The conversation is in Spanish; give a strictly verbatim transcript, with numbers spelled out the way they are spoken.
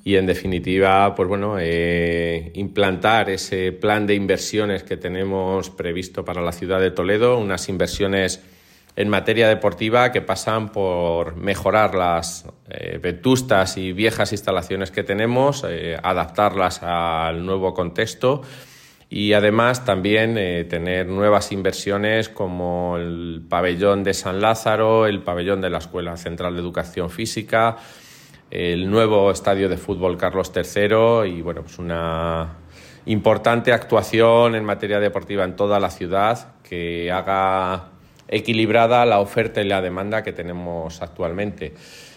y en definitiva, pues bueno, eh, implantar ese plan de inversiones que tenemos previsto para la ciudad de Toledo, unas inversiones en materia deportiva que pasan por mejorar las eh, vetustas y viejas instalaciones que tenemos, eh, adaptarlas al nuevo contexto y además también eh, tener nuevas inversiones como el pabellón de San Lázaro, el pabellón de la Escuela Central de Educación Física, el nuevo estadio de fútbol Carlos tercero y bueno, pues una importante actuación en materia deportiva en toda la ciudad que haga equilibrada la oferta y la demanda que tenemos actualmente.